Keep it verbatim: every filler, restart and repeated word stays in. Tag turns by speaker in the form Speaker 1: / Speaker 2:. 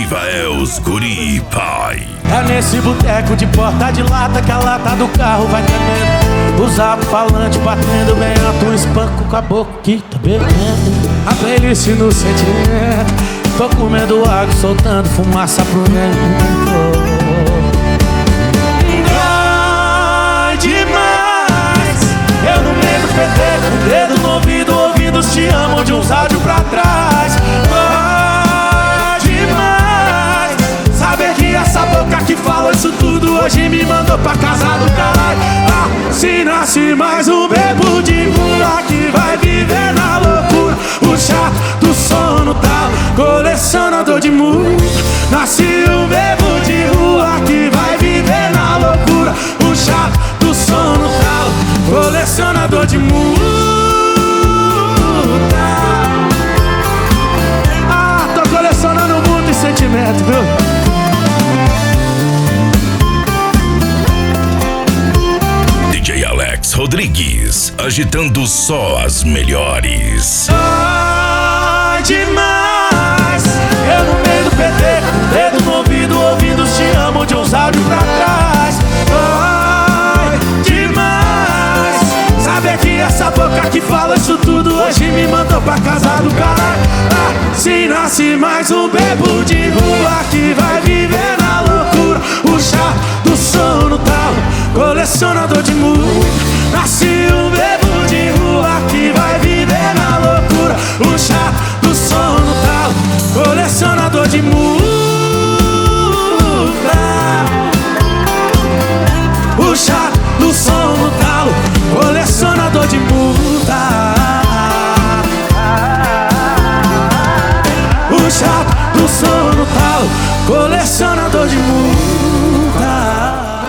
Speaker 1: Ativa é os guri, pai.
Speaker 2: É nesse boteco de porta de lata que a lata do carro vai tremendo. Os alto-falantes batendo bem alto, espanco com a boca que tá bebendo. A playlist no sentimento, tô comendo água, soltando fumaça pro vento. Ai, demais. Eu no meio do P T, com o dedo no ouvido, ouvindo os te amo de uns áudios pra trás. Ai, demais. Saber que essa boca que falou isso tudo hoje me mandou pra casa do caralho. Ah, se nasce mais um bebo de rua que vai viver na loucura. O chato do sono tal, colecionador de mundo. Nasce um bebo de rua que vai viver na loucura. O chato do sono tal, colecionador de mundo. Ah, tô colecionando muito sentimento, viu?
Speaker 1: D J Alex Rodrigues, agitando só as melhores.
Speaker 2: Ai, demais. Eu no meio do P T, com o dedo no ouvido, ouvindo os te amo de uns áudios pra trás. Ai, demais. Saber que essa boca que fala isso tudo hoje me mandou pra casa do caralho. Ah, se nasce mais um bebo de rua que vai viver na loucura. O chá do sono tal, colecionador de mundo. Nasce um bebo de rua que vai viver na loucura. O chá do sono tal, colecionador de muda. O chá do sono tal, colecionador de muda. O chá do sono tal, colecionador de muda.